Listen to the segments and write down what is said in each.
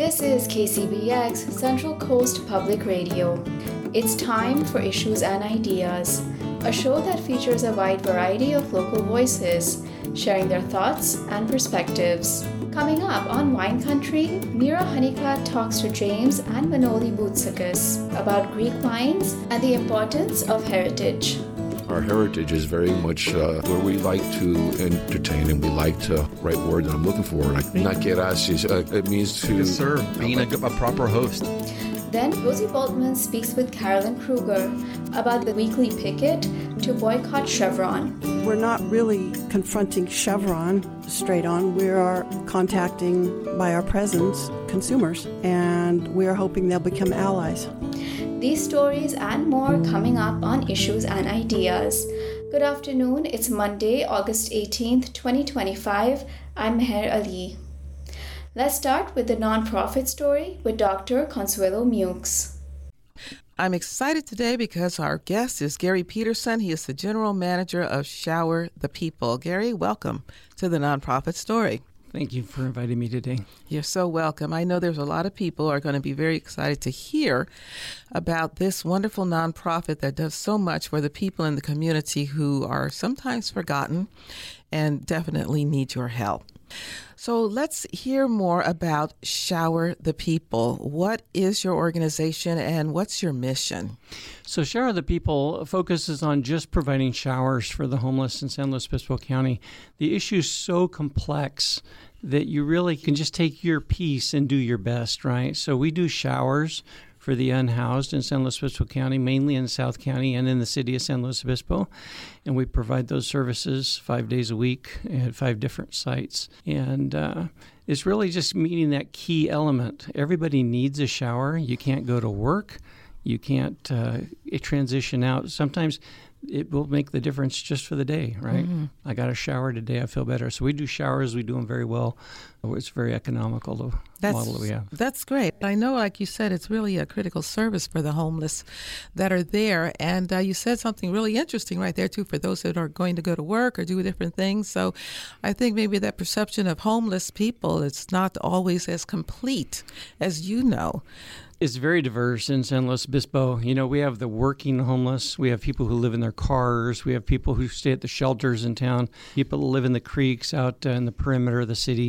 This is KCBX Central Coast Public Radio. It's time for Issues and Ideas, a show that features a wide variety of local voices sharing their thoughts and perspectives. Coming up on Wine Country, Mira Honeycutt talks to James and Manoli Boutsakis about Greek wines and the importance of heritage. Our heritage is very much where we like to entertain and we like to write word that I'm looking for. Like nakerasis, it means to serve, being a proper host. Then Rosie Boltman speaks with Carolyn Kruger about the weekly picket to boycott Chevron. We're not really confronting Chevron straight on. We are contacting, by our presence, consumers, and we are hoping they'll become allies. These stories and more coming up on Issues and Ideas. Good afternoon. It's Monday, August 18th, 2025. I'm Meher Ali. Let's start with the nonprofit story with Dr. Consuelo Mukes. I'm excited today because our guest is Gary Peterson. He is the general manager of Shower the People. Gary, welcome to the nonprofit story. Thank you for inviting me today. You're so welcome. I know there's a lot of people who are going to be very excited to hear about this wonderful nonprofit that does so much for the people in the community who are sometimes forgotten and definitely need your help. So let's hear more about Shower the People. What is your organization and what's your mission? So Shower the People focuses on just providing showers for the homeless in San Luis Obispo County. The issue is so complex that you really can just take your piece and do your best, right? So we do showers for the unhoused in San Luis Obispo County, mainly in South County and in the city of San Luis Obispo. And we provide those services 5 days a week at 5 different sites. And it's really just meeting that key element. Everybody needs a shower. You can't go to work. You can't transition out. Sometimes it will make the difference just for the day, right? Mm-hmm. I got a shower today, I feel better. So we do showers, we do them very well. It's very economical, the model that we have. That's great. I know, like you said, it's really a critical service for the homeless that are there. And you said something really interesting right there, too, for those that are going to go to work or do different things. So I think maybe that perception of homeless people, it's not always as complete as you know. It's very diverse in San Luis Obispo. You know, we have the working homeless. We have people who live in their cars. We have people who stay at the shelters in town. People who live in the creeks out in the perimeter of the city.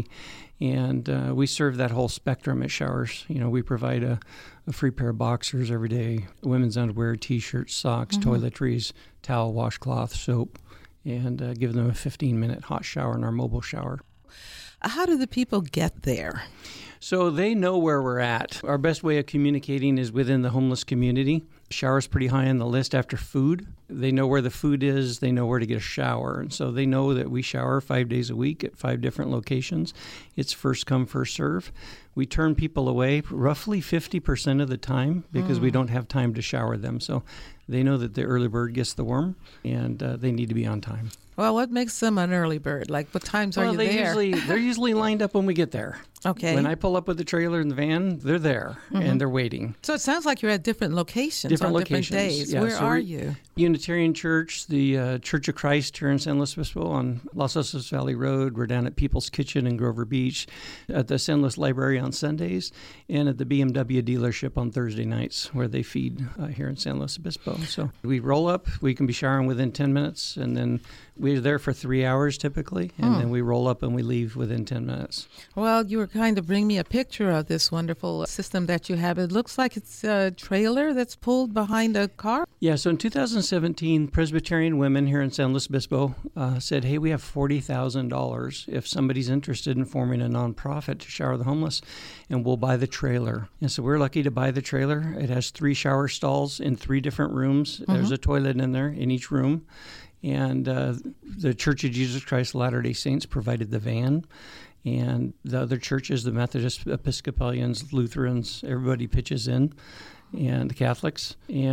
And we serve that whole spectrum at Showers. You know, we provide a free pair of boxers every day, women's underwear, T-shirts, socks, toiletries, towel, washcloth, soap, and give them a 15-minute hot shower in our mobile shower. How do the people get there? So they know where we're at. Our best way of communicating is within the homeless community. Shower's pretty high on the list after food. They know where the food is. They know where to get a shower. And so they know that we shower 5 days a week at 5 different locations. It's first come, first serve. We turn people away roughly 50% of the time because we don't have time to shower them. So they know that the early bird gets the worm, and they need to be on time. Well, what makes them an early bird? Like, what times are you there? They're usually lined up when we get there. Okay. When I pull up with the trailer and the van, they're there, and they're waiting. So it sounds like you're at different locations different on locations. Different days. Yeah, Where so are you? Unitarian Church, the Church of Christ here in San Luis Obispo on Los Osos Valley Road. We're down at People's Kitchen in Grover Beach, at the San Luis Library on Sundays, and at the BMW dealership on Thursday nights where they feed here in San Luis Obispo. So we roll up. We can be showering within 10 minutes, and then we're there for 3 hours typically, and then we roll up and we leave within 10 minutes. Well, you were kind of bringing me a picture of this wonderful system that you have. It looks like it's a trailer that's pulled behind a car. Yeah, so in 2017, Presbyterian women here in San Luis Obispo said, hey, we have $40,000 if somebody's interested in forming a nonprofit to shower the homeless, and we'll buy the trailer. And so we're lucky to buy the trailer. It has 3 shower stalls in 3 different rooms. There's a toilet in there in each room. And the Church of Jesus Christ of Latter-day Saints provided the van. And the other churches, the Methodist, Episcopalians, Lutherans, everybody pitches in, and the Catholics.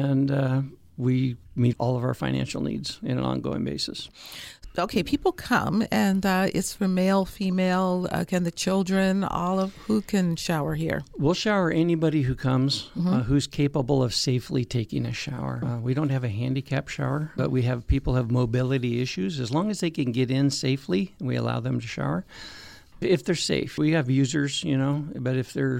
And we meet all of our financial needs on an ongoing basis. Okay, people come, and it's for male, female, can the children, all of who can shower here? We'll shower anybody who comes who's capable of safely taking a shower. We don't have a handicap shower, but we have people have mobility issues. As long as they can get in safely, we allow them to shower. If they're safe. We have users, but if they're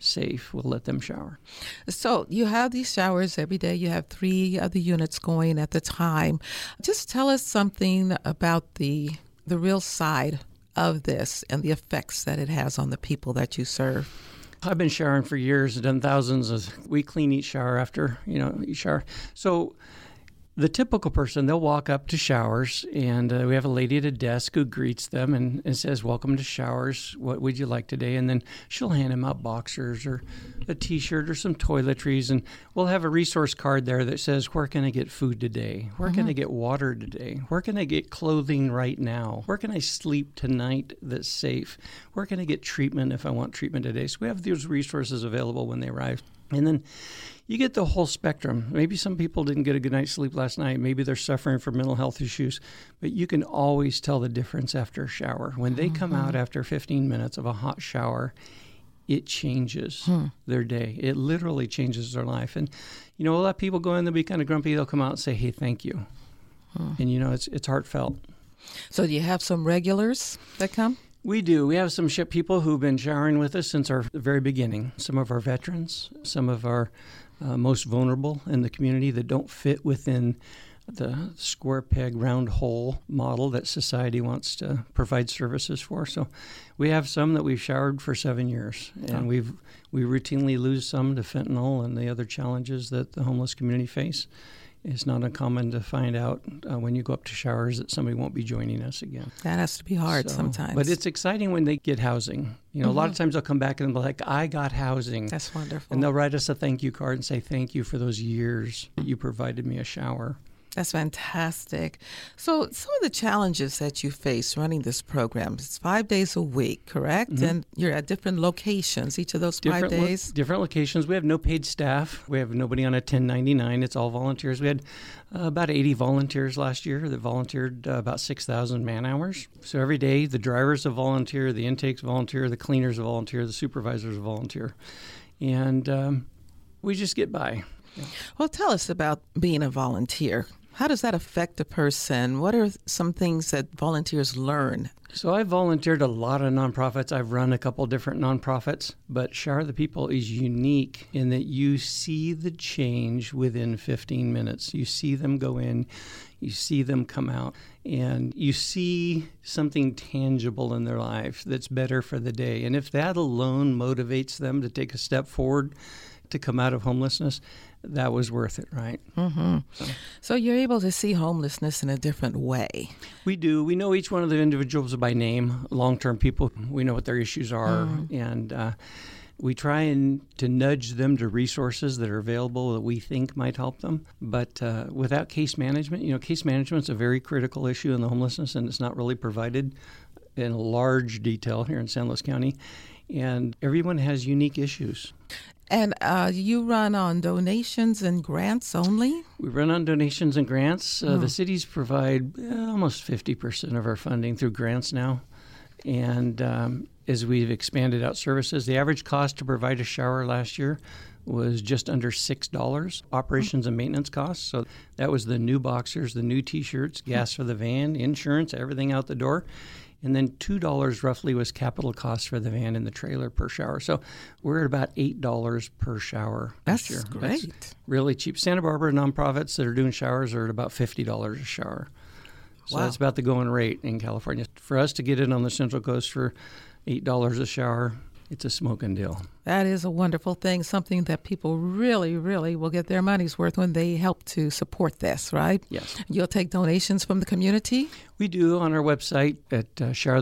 safe, we'll let them shower. So you have these showers every day. You have 3 of the units going at the time. Just tell us something about the real side of this and the effects that it has on the people that you serve. I've been showering for years, done thousands we clean each shower after, each shower. So the typical person, they'll walk up to showers, and we have a lady at a desk who greets them and says, "Welcome to showers. What would you like today?" And then she'll hand them out boxers or a T-shirt or some toiletries, and we'll have a resource card there that says, "Where can I get food today? Where can I get water today? Where can I get clothing right now? Where can I sleep tonight that's safe? Where can I get treatment if I want treatment today?" So we have those resources available when they arrive. And then you get the whole spectrum. Maybe some people didn't get a good night's sleep last night. Maybe they're suffering from mental health issues. But you can always tell the difference after a shower. When they come out after 15 minutes of a hot shower, it changes their day. It literally changes their life. And, a lot of people go in, they'll be kind of grumpy. They'll come out and say, "Hey, thank you." And, it's heartfelt. So do you have some regulars that come? We do. We have some people who've been showering with us since our very beginning. Some of our veterans, some of our most vulnerable in the community that don't fit within the square peg, round hole model that society wants to provide services for. So we have some that we've showered for 7 years, and we routinely lose some to fentanyl and the other challenges that the homeless community face. It's not uncommon to find out when you go up to showers that somebody won't be joining us again. That has to be hard sometimes. But it's exciting when they get housing. A lot of times they'll come back and they'll be like, "I got housing." That's wonderful. And they'll write us a thank you card and say, "Thank you for those years that you provided me a shower." That's fantastic. So some of the challenges that you face running this program, it's 5 days a week, correct? And you're at different locations each of those 5 days? Different locations. We have no paid staff. We have nobody on a 1099. It's all volunteers. We had about 80 volunteers last year that volunteered about 6,000 man hours. So every day the drivers will volunteer, the intakes volunteer, the cleaners will volunteer, the supervisors will volunteer. And we just get by. Yeah. Well, tell us about being a volunteer. How does that affect a person? What are some things that volunteers learn? So I volunteered a lot of nonprofits. I've run a couple different nonprofits, but Shower the People is unique in that you see the change within 15 minutes. You see them go in, you see them come out, and you see something tangible in their life that's better for the day. And if that alone motivates them to take a step forward to come out of homelessness, that was worth it, right? So you're able to see homelessness in a different way. We do. We know each one of the individuals by name, long-term people. We know what their issues are, and we try to nudge them to resources that are available that we think might help them. But without case management, case management is a very critical issue in the homelessness, and it's not really provided in large detail here in San Luis County. And everyone has unique issues. And you run on donations and grants only? We run on donations and grants. The cities provide almost 50% of our funding through grants now. And as we've expanded out services, the average cost to provide a shower last year was just under $6, operations and maintenance costs. So that was the new boxers, the new T-shirts, gas for the van, insurance, everything out the door. And then $2 roughly was capital costs for the van and the trailer per shower. So we're at about $8 per shower this year. That's great. That's really cheap. Santa Barbara nonprofits that are doing showers are at about $50 a shower. So that's about the going rate in California. For us to get it on the Central Coast for $8 a shower, it's a smoking deal. That is a wonderful thing, something that people really, really will get their money's worth when they help to support this, right? Yes. You'll take donations from the community? We do on our website at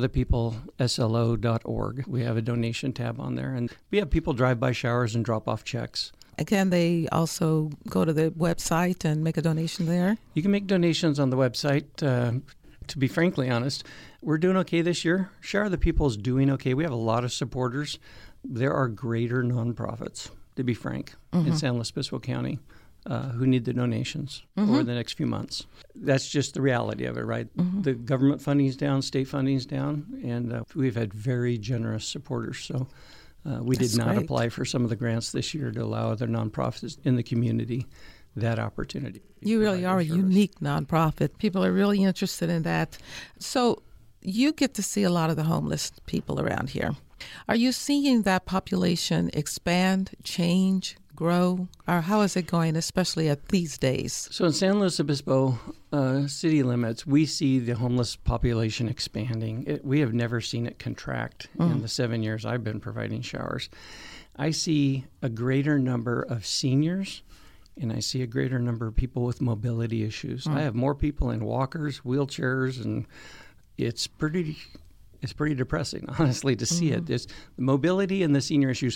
showerthepeopleslo.org. We have a donation tab on there, and we have people drive by showers and drop off checks. Can they also go to the website and make a donation there? You can make donations on the website. To be frankly honest, we're doing okay this year. Shower the People is doing okay. We have a lot of supporters. There are greater nonprofits, to be frank, in San Luis Obispo County who need the donations over the next few months. That's just the reality of it, right? The government funding's down, state funding's down, and we've had very generous supporters. So we did not apply for some of the grants this year to allow other nonprofits in the community that opportunity. You really are a unique nonprofit. People are really interested in that. So you get to see a lot of the homeless people around here. Are you seeing that population expand, change, grow, or how is it going, especially at these days? So in San Luis Obispo city limits, we see the homeless population expanding. We have never seen it contract in the 7 years I've been providing showers. I see a greater number of seniors, and I see a greater number of people with mobility issues. I have more people in walkers, wheelchairs, and it's pretty depressing, honestly, to see it. It's the mobility and the senior issues.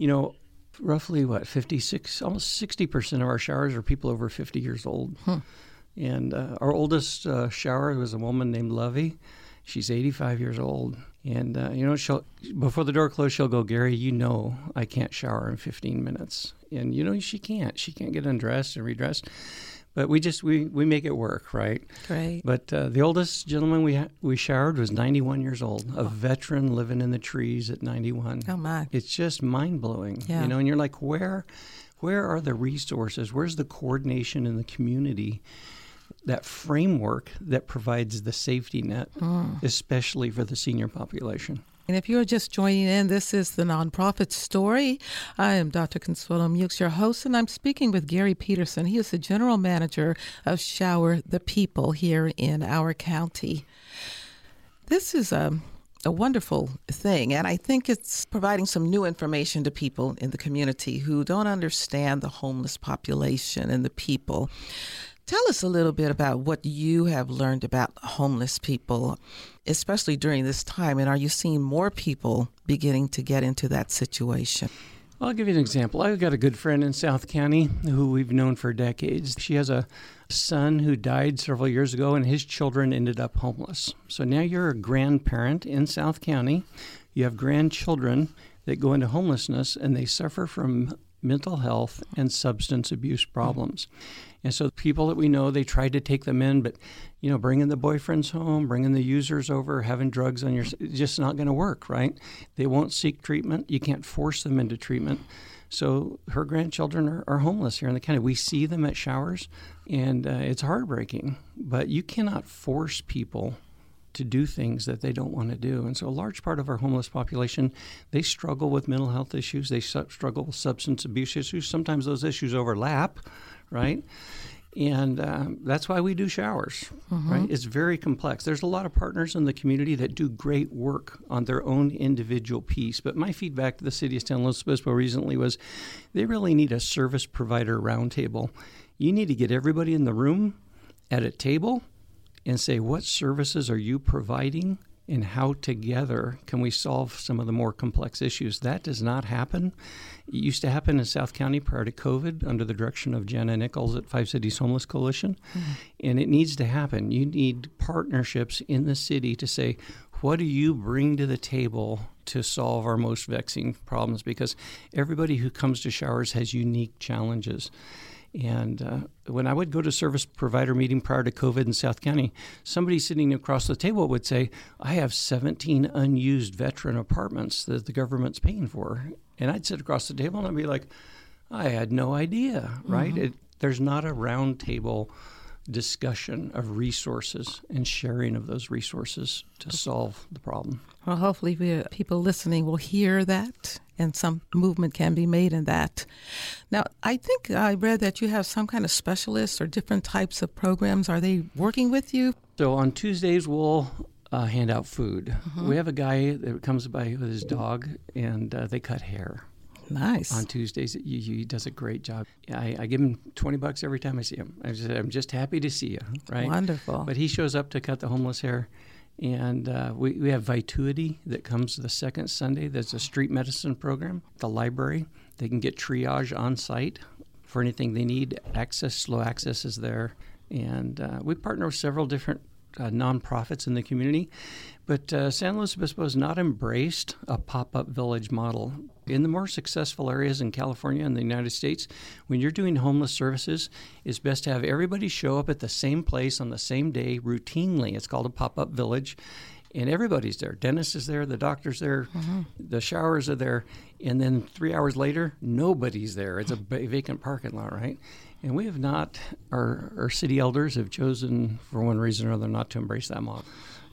Roughly, 56, almost 60% of our showers are people over 50 years old. And our oldest shower was a woman named Lovey. She's 85 years old. And, she'll, before the door closed, she'll go, "Gary, I can't shower in 15 minutes. And, she can't. She can't get undressed and redressed. But we make it work, right? Great. But the oldest gentleman we showered was 91 years old, a veteran living in the trees at 91. Oh, my. It's just mind-blowing, Yeah. And you're like, where are the resources? Where's the coordination in the community, that framework that provides the safety net, especially for the senior population? And if you're just joining in, this is the Nonprofit Story. I am Dr. Consuelo Mukes, your host, and I'm speaking with Gary Peterson. He is the general manager of Shower the People here in our county. This is a wonderful thing, and I think it's providing some new information to people in the community who don't understand the homeless population and the people. Tell us a little bit about what you have learned about homeless people, especially during this time, and are you seeing more people beginning to get into that situation? Well, I'll give you an example. I've got a good friend in South County who we've known for decades. She has a son who died several years ago, and his children ended up homeless. So now you're a grandparent in South County. You have grandchildren that go into homelessness, and they suffer from mental health and substance abuse problems. And so people that we know, they tried to take them in, but, bringing the boyfriends home, bringing the users over, having drugs on it's just not going to work, right? They won't seek treatment. You can't force them into treatment. So her grandchildren are homeless here in the county. We see them at showers, and it's heartbreaking. But you cannot force people to do things that they don't want to do. And so a large part of our homeless population, they struggle with mental health issues. They struggle with substance abuse issues. Sometimes those issues overlap, right? And that's why we do showers, right? It's very complex. There's a lot of partners in the community that do great work on their own individual piece. But my feedback to the city of San Luis Obispo recently was they really need a service provider roundtable. You need to get everybody in the room at a table and say, what services are you providing and how together can we solve some of the more complex issues? That does not happen. It used to happen in South County prior to COVID under the direction of Jana Nichols at Five Cities Homeless Coalition. And it needs to happen. You need partnerships in the city to say, what do you bring to the table to solve our most vexing problems? Because everybody who comes to showers has unique challenges. And when I would go to service provider meeting prior to COVID in South County, somebody sitting across the table would say, I have 17 unused veteran apartments that the government's paying for. And I'd sit across the table and I'd be like, I had no idea, right? There's not a round table discussion of resources and sharing of those resources to solve the problem. Well, hopefully people listening will hear that and some movement can be made in that. Now, I think I read that you have some kind of specialists or different types of programs. Are they working with you? So on Tuesdays, we'll hand out food. We have a guy that comes by with his dog, and they cut hair. Nice. On Tuesdays, he does a great job. I give him $20 every time I see him. I'm just happy to see you, right? Wonderful. But he shows up to cut the homeless hair. And we have Vituity that comes the second Sunday. There's a street medicine program. The library, they can get triage on site for anything they need. Slow access is there. And we partner with several different nonprofits in the community. But San Luis Obispo has not embraced a pop-up village model. In the more successful areas in California and the United States, when you're doing homeless services, it's best to have everybody show up at the same place on the same day routinely. It's called a pop-up village. And everybody's there. Dentist is there, the doctor's there, the showers are there, and then 3 hours later, nobody's there. It's a vacant parking lot, right? And we have not, our city elders have chosen, for one reason or another, not to embrace that model.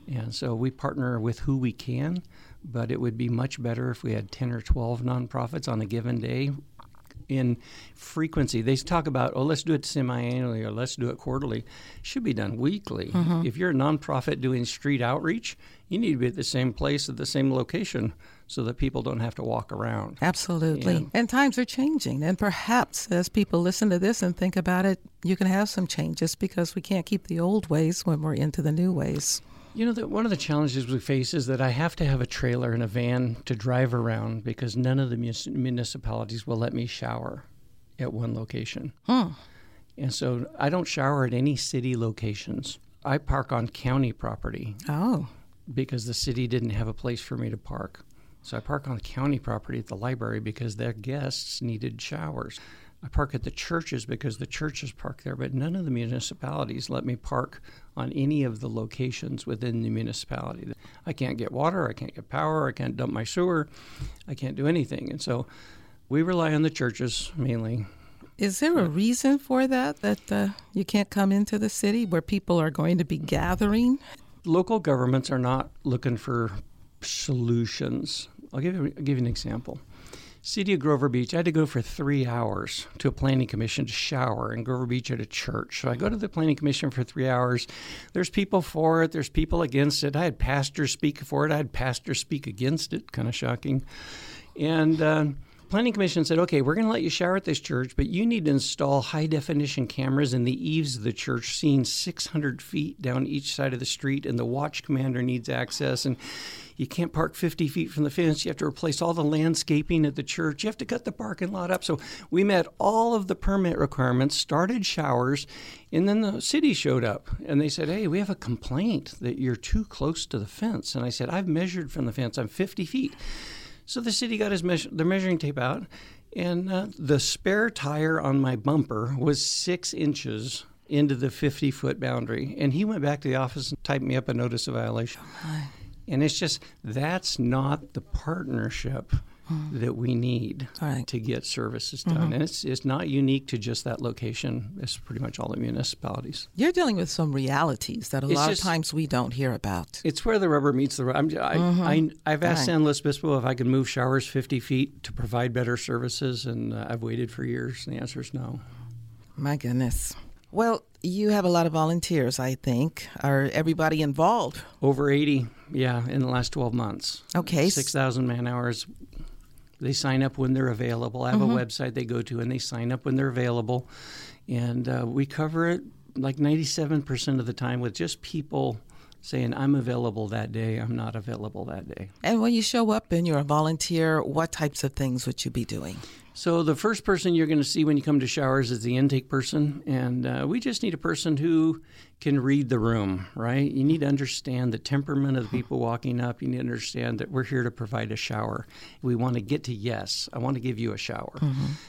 And so we partner with who we can, but it would be much better if we had 10 or 12 nonprofits on a given day. In frequency, they talk about, let's do it semi-annually or let's do it quarterly. It should be done weekly. If you're a nonprofit doing street outreach, you need to be at the same place at the same location so that people don't have to walk around. Absolutely. And times are changing. And perhaps as people listen to this and think about it, you can have some changes because we can't keep the old ways when we're into the new ways. You know, one of the challenges we face is that I have to have a trailer and a van to drive around because none of the municipalities will let me shower at one location. And so I don't shower at any city locations. I park on county property. Because the city didn't have a place for me to park. So I park on county property at the library because their guests needed showers. I park at the churches because the churches park there, but none of the municipalities let me park on any of the locations within the municipality. I can't get water, I can't get power, I can't dump my sewer, I can't do anything. And so we rely on the churches mainly. Is there a reason for that you can't come into the city where people are going to be gathering? Local governments are not looking for solutions. I'll give you an example. City of Grover Beach, I had to go for 3 hours to a planning commission to shower in Grover Beach at a church. So I go to the planning commission for 3 hours. There's people for it. There's people against it. I had pastors speak for it. I had pastors speak against it. Kind of shocking. And planning commission said, okay, we're going to let you shower at this church, but you need to install high-definition cameras in the eaves of the church, seeing 600 feet down each side of the street, and the watch commander needs access, and you can't park 50 feet from the fence. You have to replace all the landscaping at the church. You have to cut the parking lot up. So we met all of the permit requirements, started showers, and then the city showed up. And they said, hey, we have a complaint that you're too close to the fence. And I said, I've measured from the fence. I'm 50 feet. So the city got their measuring tape out, and the spare tire on my bumper was 6 inches into the 50-foot boundary. And he went back to the office and typed me up a notice of violation. And it's just, that's not the partnership that we need to get services done. And it's not unique to just that location. It's pretty much all the municipalities. You're dealing with some realities that a lot of times we don't hear about. It's where the rubber meets the road. I've asked San Luis Obispo if I could move showers 50 feet to provide better services, and I've waited for years, and the answer is no. My goodness. Well, you have a lot of volunteers, I think. Are everybody involved? Over 80, in the last 12 months. Okay. 6,000 man-hours. They sign up when they're available. I have a website they go to, and they sign up when they're available. And we cover it like 97% of the time with just people saying, I'm available that day, I'm not available that day. And when you show up and you're a volunteer, what types of things would you be doing? So the first person you're going to see when you come to showers is the intake person, and we just need a person who can read the room, right? You need to understand the temperament of the people walking up. You need to understand that we're here to provide a shower. We want to get to yes, I want to give you a shower.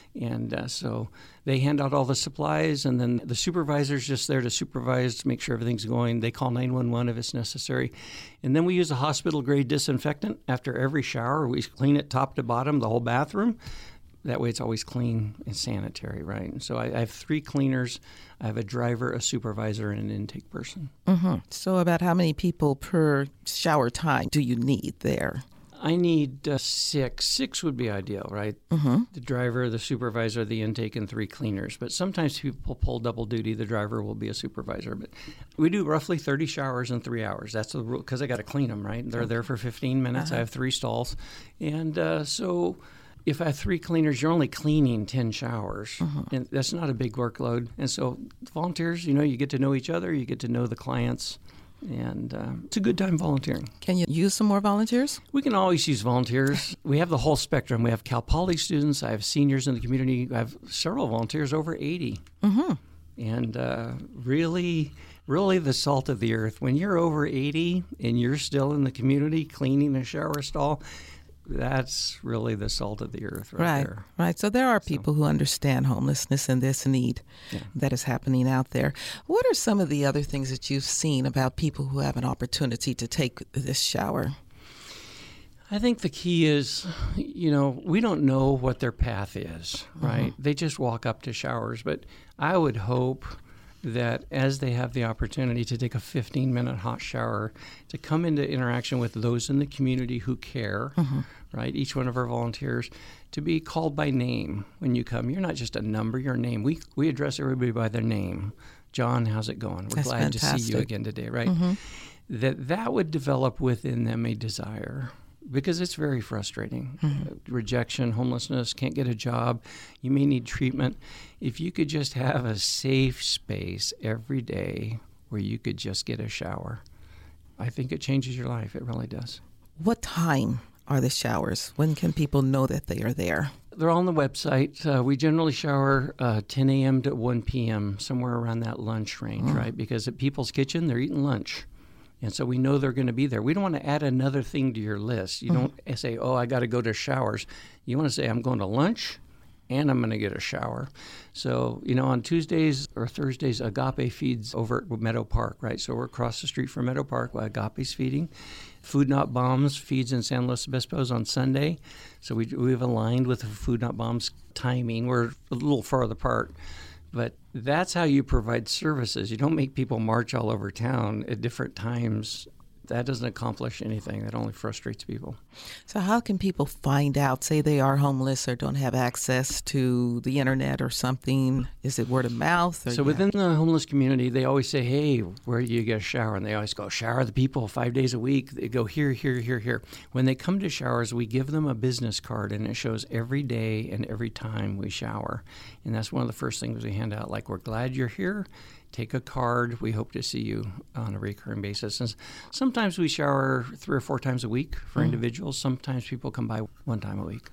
And so they hand out all the supplies, and then the supervisor's just there to supervise, to make sure everything's going. They call 911 if it's necessary. And then we use a hospital-grade disinfectant. After every shower, we clean it top to bottom, the whole bathroom. That way it's always clean and sanitary, right? And so I have 3 cleaners. I have a driver, a supervisor, and an intake person. So about how many people per shower time do you need there? I need 6. 6 would be ideal, right? The driver, the supervisor, the intake, and 3 cleaners. But sometimes people pull double duty. The driver will be a supervisor. But we do roughly 30 showers in 3 hours. That's the rule, because I got to clean them, right? They're there for 15 minutes. I have 3 stalls. And so if I have 3 cleaners, you're only cleaning 10 showers. And that's not a big workload. And so volunteers, you get to know each other. You get to know the clients. And it's a good time volunteering. Can you use some more volunteers? We can always use volunteers. We have the whole spectrum. We have Cal Poly students. I have seniors in the community. I have several volunteers, over 80. And really the salt of the earth. When you're over 80 and you're still in the community cleaning a shower stall, that's really the salt of the earth right there. Right. So there are people who understand homelessness and this need that is happening out there. What are some of the other things that you've seen about people who have an opportunity to take this shower? I think the key is, we don't know what their path is, right? They just walk up to showers. But I would hope that as they have the opportunity to take a 15-minute hot shower, to come into interaction with those in the community who care, right? Each one of our volunteers, to be called by name when you come. You're not just a number, you're a name. We address everybody by their name. John, how's it going? We're That's glad fantastic. to see you again today, right? That would develop within them a desire, because it's very frustrating. Rejection, homelessness, can't get a job, you may need treatment. If you could just have a safe space every day where you could just get a shower, I think it changes your life. It really does. What time are the showers? When can people know that they are there? They're all on the website. We generally shower 10 a.m. to 1 p.m., somewhere around that lunch range, right? Because at People's Kitchen, they're eating lunch. And so we know they're going to be there. We don't want to add another thing to your list. You don't say, oh, I got to go to showers. You want to say, I'm going to lunch and I'm going to get a shower. So, on Tuesdays or Thursdays, Agape feeds over at Meadow Park, right? So we're across the street from Meadow Park where Agape's feeding. Food Not Bombs feeds in San Luis Obispo on Sunday. So we've aligned with the Food Not Bombs timing. We're a little farther apart. But that's how you provide services. You don't make people march all over town at different times. That doesn't accomplish anything. That only frustrates people. So how can people find out, say they are homeless or don't have access to the internet or something? Is it word of mouth? Or So within the homeless community, they always say, hey, where do you get a shower? And they always go, shower the people 5 days a week. They go here, here, here, here. When they come to showers, we give them a business card, and it shows every day and every time we shower. And that's one of the first things we hand out, like, we're glad you're here. Take a card. We hope to see you on a recurring basis. And sometimes we shower 3 or 4 times a week for individuals. Sometimes people come by 1 time a week.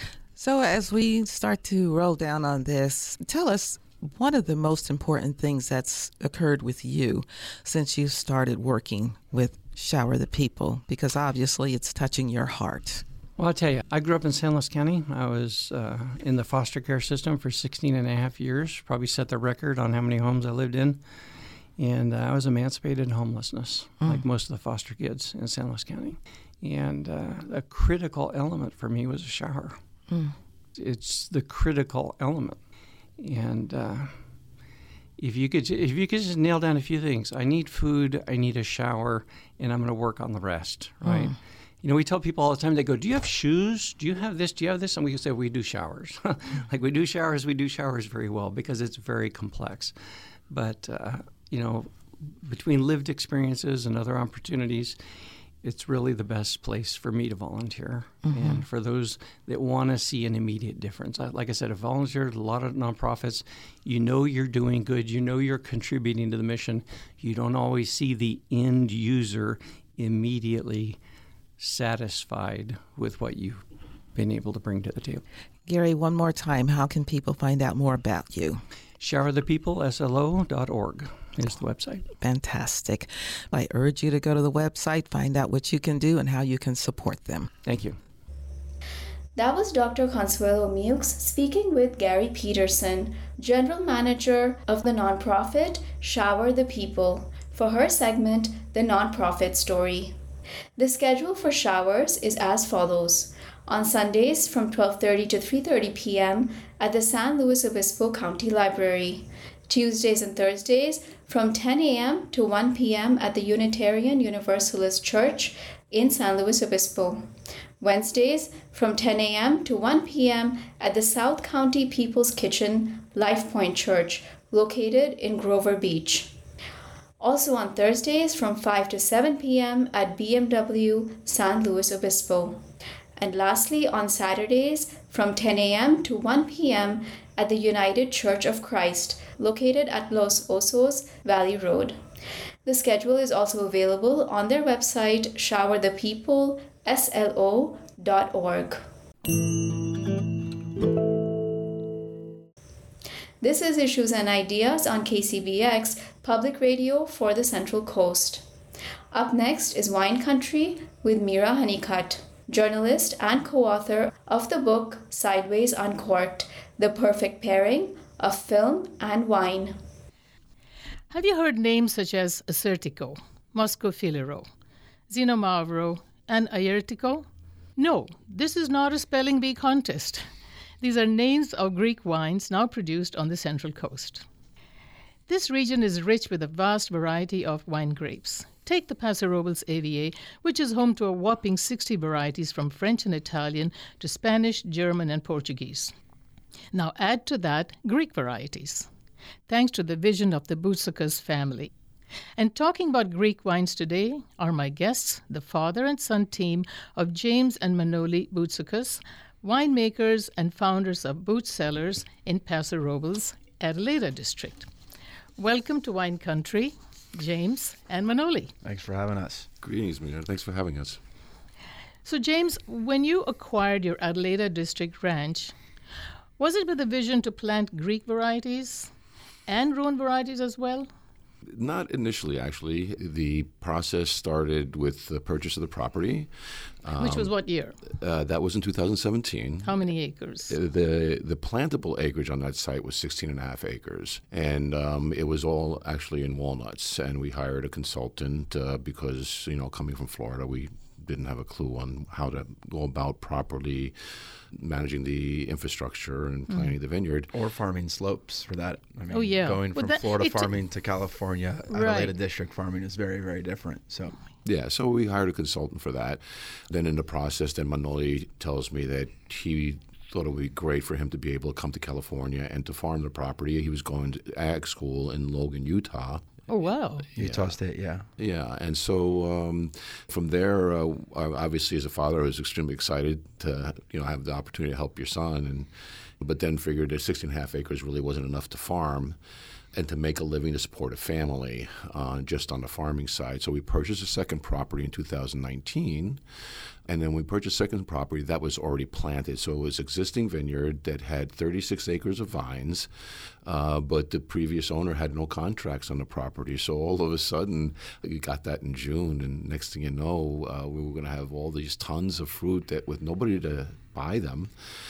So as we start to roll down on this, tell us one of the most important things that's occurred with you since you started working with Shower the People, because obviously it's touching your heart. Well, I'll tell you, I grew up in San Luis County. I was in the foster care system for 16 and a half years, probably set the record on how many homes I lived in. And I was emancipated in homelessness, like most of the foster kids in San Luis County. And a critical element for me was a shower. It's the critical element. And if you could just nail down a few things, I need food, I need a shower, and I'm going to work on the rest, right? We tell people all the time, they go, do you have shoes? Do you have this? Do you have this? And we say, we do showers. Like we do showers very well because it's very complex. But, between lived experiences and other opportunities, it's really the best place for me to volunteer. And for those that want to see an immediate difference. Like I said, I've volunteered at a lot of nonprofits. You're doing good. You're contributing to the mission. You don't always see the end user immediately satisfied with what you've been able to bring to the table. Gary, one more time, how can people find out more about you? showerthepeopleslo.org is the website. Fantastic. I urge you to go to the website, find out what you can do and how you can support them. Thank you. That was Dr. Consuelo Mewks speaking with Gary Peterson, General Manager of the nonprofit Shower the People, for her segment, The Nonprofit Story. The schedule for showers is as follows. On Sundays from 12:30 to 3:30 p.m. at the San Luis Obispo County Library. Tuesdays and Thursdays from 10 a.m. to 1 p.m. at the Unitarian Universalist Church in San Luis Obispo. Wednesdays from 10 a.m. to 1 p.m. at the South County People's Kitchen Life Point Church, located in Grover Beach. Also on Thursdays from 5 to 7 p.m. at BMW San Luis Obispo. And lastly, on Saturdays from 10 a.m. to 1 p.m. at the United Church of Christ, located at Los Osos Valley Road. The schedule is also available on their website, showerthepeopleslo.org. This is Issues and Ideas on KCBX, public radio for the Central Coast. Up next is Wine Country with Mira Honeycutt, journalist and co-author of the book Sideways Uncorked, The Perfect Pairing of Film and Wine. Have you heard names such as Acertico, Muscofilero, Xinomavro, and Aertico? No, this is not a spelling bee contest. These are names of Greek wines now produced on the Central Coast. This region is rich with a vast variety of wine grapes. Take the Paso Robles AVA, which is home to a whopping 60 varieties from French and Italian to Spanish, German, and Portuguese. Now add to that Greek varieties, thanks to the vision of the Boutsukas family. And talking about Greek wines today are my guests, the father and son team of James and Manoli Boutsukas, winemakers and founders of Boot Cellars in Paso Robles, Adelaida District. Welcome to Wine Country, James and Manoli. Thanks for having us. Greetings, Mina. Thanks for having us. So, James, when you acquired your Adelaida District ranch, was it with a vision to plant Greek varieties and Rhone varieties as well? Not initially, actually. The process started with the purchase of the property. Which was what year? That was in 2017. How many acres? The plantable acreage on that site was 16 and a half acres. And it was all actually in walnuts. And we hired a consultant because, coming from Florida, we didn't have a clue on how to go about properly managing the infrastructure and planting the vineyard. Or farming slopes for that. I mean, going from Well, Florida farming to California, Adelaida District farming is very, very different. So we hired a consultant for that. Then in the process, Manoli tells me that he thought it would be great for him to be able to come to California and to farm the property. He was going to ag school in Logan, Utah. Oh, wow. Utah State, yeah. Yeah, and so from there, obviously as a father, I was extremely excited to have the opportunity to help your son, but then figured that 16.5 acres really wasn't enough to farm and to make a living to support a family just on the farming side. So we purchased a second property in 2019, and then we purchased a second property that was already planted. So it was existing vineyard that had 36 acres of vines, but the previous owner had no contracts on the property. So all of a sudden, we got that in June, and next thing you know, we were going to have all these tons of fruit that with nobody to buy them.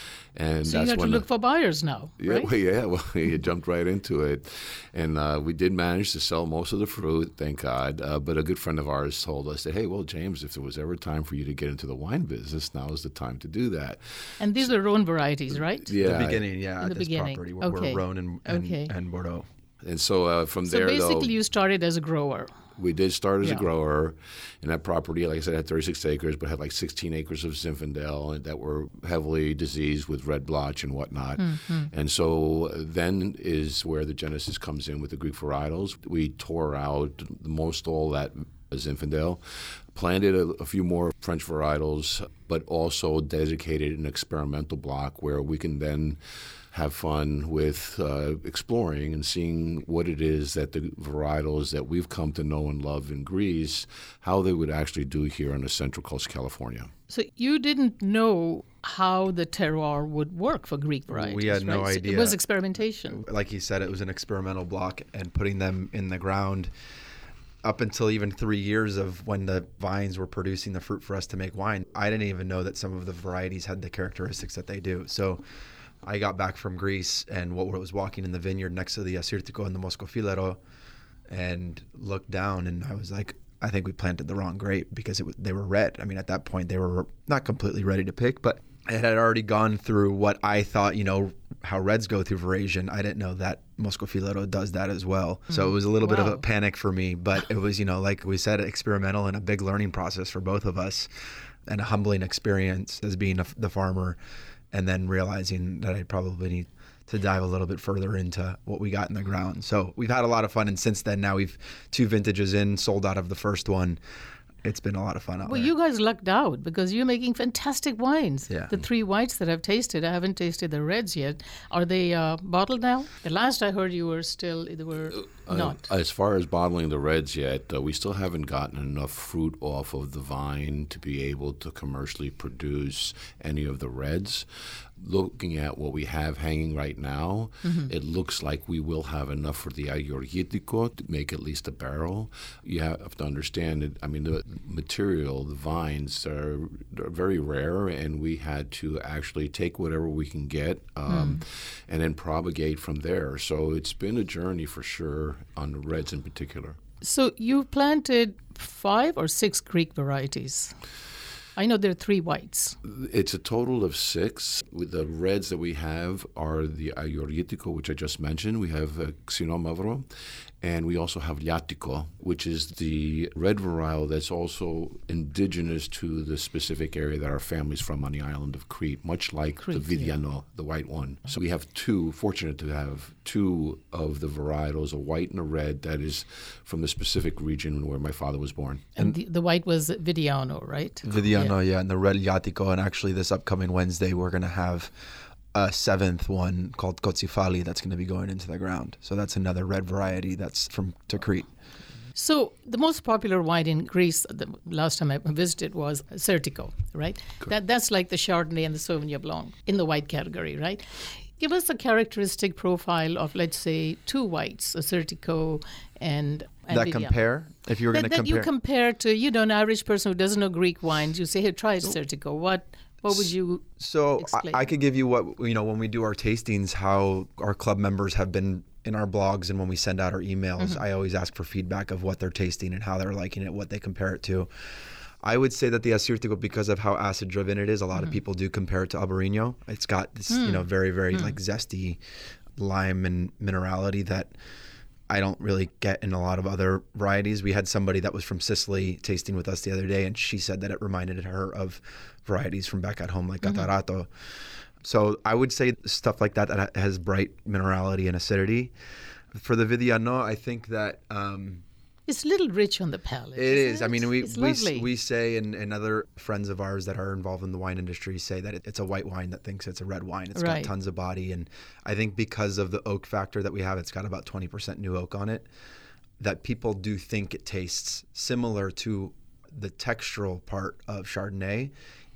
And so you had to look for buyers now, right? Well, you jumped right into it. And we did manage to sell most of the fruit, thank God. But a good friend of ours told us that, hey, well, James, if there was ever time for you to get into the wine business, now is the time to do that. And these are Rhone varieties, right? Yeah. The beginning, in the this beginning. property. We're Rhone and Bordeaux. And so from there, basically you started as a grower. We did start as a grower, and that property, like I said, had 36 acres, but had like 16 acres of Zinfandel that were heavily diseased with red blotch and whatnot. Mm-hmm. And so then is where the genesis comes in with the Greek varietals. We tore out most all that Zinfandel, planted a few more French varietals, but also dedicated an experimental block where we can then have fun with exploring and seeing what it is that the varietals that we've come to know and love in Greece, how they would actually do here on the Central Coast of California. So you didn't know how the terroir would work for Greek varieties, We had no idea. So it was experimentation. Like he said, it was an experimental block, and putting them in the ground up until even 3 years of when the vines were producing the fruit for us to make wine. I didn't even know that some of the varieties had the characteristics that they do. So I got back from Greece and was walking in the vineyard next to the Assyrtiko and the Moscofilero and looked down, and I was like, I think we planted the wrong grape because they were red. I mean, at that point, they were not completely ready to pick, but it had already gone through what I thought, how reds go through veraison. I didn't know that Moscofilero does that as well. So it was a little bit of a panic for me, but it was, like we said, experimental and a big learning process for both of us and a humbling experience as being the farmer. And then realizing that I probably need to dive a little bit further into what we got in the ground. So we've had a lot of fun. And since then, now we've 2 vintages in, sold out of the first one. It's been a lot of fun out there. Well, you guys lucked out because you're making fantastic wines. Yeah. The 3 whites that I've tasted, I haven't tasted the reds yet. Are they bottled now? The last I heard you were not. As far as bottling the reds yet, we still haven't gotten enough fruit off of the vine to be able to commercially produce any of the reds. Looking at what we have hanging right now, it looks like we will have enough for the Agorgitiko to make at least a barrel. You have to understand that, I mean, the material, the vines are very rare, and we had to actually take whatever we can get and then propagate from there. So it's been a journey for sure on the reds in particular. So you've planted 5 or 6 Greek varieties? I know there are 3 whites. It's a total of 6. With the reds that we have are the Ayurvedico, which I just mentioned. We have Xinomavro, and we also have Llatico, which is the red varietal that's also indigenous to the specific area that our family's from on the island of Crete, much like the Vidiano, the white one. So we have 2, fortunate to have 2 of the varietals, a white and a red, that is from the specific region where my father was born. And the white was Vidiano, right? Vidiano, yeah, and the red Llatico. And actually this upcoming Wednesday, we're going to have a 7th one called Kotsifali that's going to be going into the ground. So that's another red variety that's from to Crete. So the most popular wine in Greece, the last time I visited, was Certico, right? That's like the Chardonnay and the Sauvignon Blanc in the white category, right? Give us a characteristic profile of, let's say, 2 whites, a Certico and that Vidiano. compare? If you were going to compare. That you compare to, an average person who doesn't know Greek wines. You say, here, try Certico. What would you explain? I could give you what, when we do our tastings, how our club members have been in our blogs, and when we send out our emails, I always ask for feedback of what they're tasting and how they're liking it, what they compare it to. I would say that the Assyrtiko, because of how acid driven it is, a lot of people do compare it to Albarino. It's got this, very, very like zesty lime and minerality that I don't really get in a lot of other varieties. We had somebody that was from Sicily tasting with us the other day, and she said that it reminded her of varieties from back at home, like Catarato. So I would say stuff like that has bright minerality and acidity. For the Vidiano, I think that it's a little rich on the palate. It is. I mean, It's lovely. we say, and other friends of ours that are involved in the wine industry say that it's a white wine that thinks it's a red wine. It's got tons of body. And I think because of the oak factor that we have, it's got about 20% new oak on it, that people do think it tastes similar to the textural part of Chardonnay.